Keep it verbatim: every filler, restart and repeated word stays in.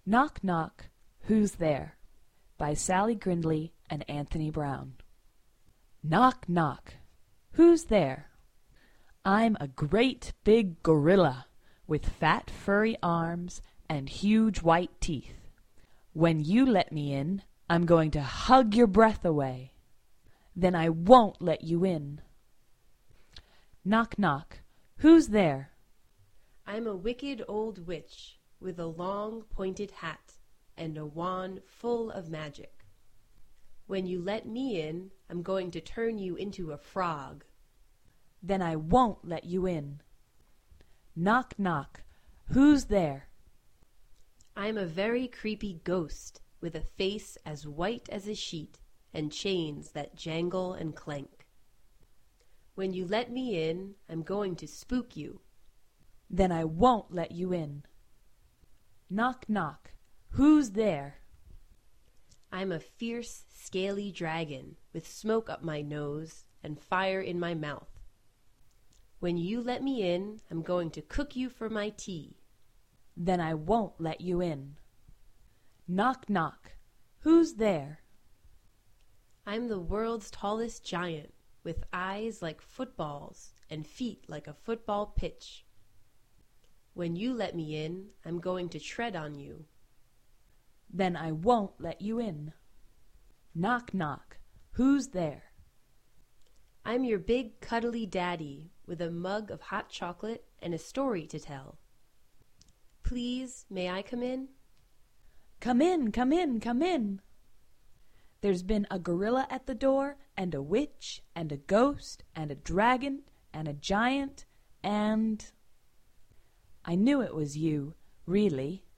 Knock, knock, who's there? By Sally Grindley and Anthony Brown. Knock, knock, who's there? I'm a great big gorilla with fat furry arms and huge white teeth. When you let me in, I'm going to hug your breath away. Then I won't let you in. Knock, knock, who's there? I'm a wicked old witch with a long pointed hat and a wand full of magic. When you let me in, I'm going to turn you into a frog. Then I won't let you in. Knock, knock, who's there? I'm a very creepy ghost with a face as white as a sheet and chains that jangle and clank. When you let me in, I'm going to spook you. Then I won't let you in. Knock, knock, who's there? I'm a fierce, scaly dragon with smoke up my nose and fire in my mouth. When you let me in, I'm going to cook you for my tea. Then I won't let you in. Knock, knock, who's there? I'm the world's tallest giant with eyes like footballs and feet like a football pitch. When you let me in, I'm going to tread on you. Then I won't let you in. Knock, knock, who's there? I'm your big cuddly daddy with a mug of hot chocolate and a story to tell. Please, may I come in? Come in, come in, come in. There's been a gorilla at the door, and a witch, and a ghost, and a dragon, and a giant, and... I knew it was you, really.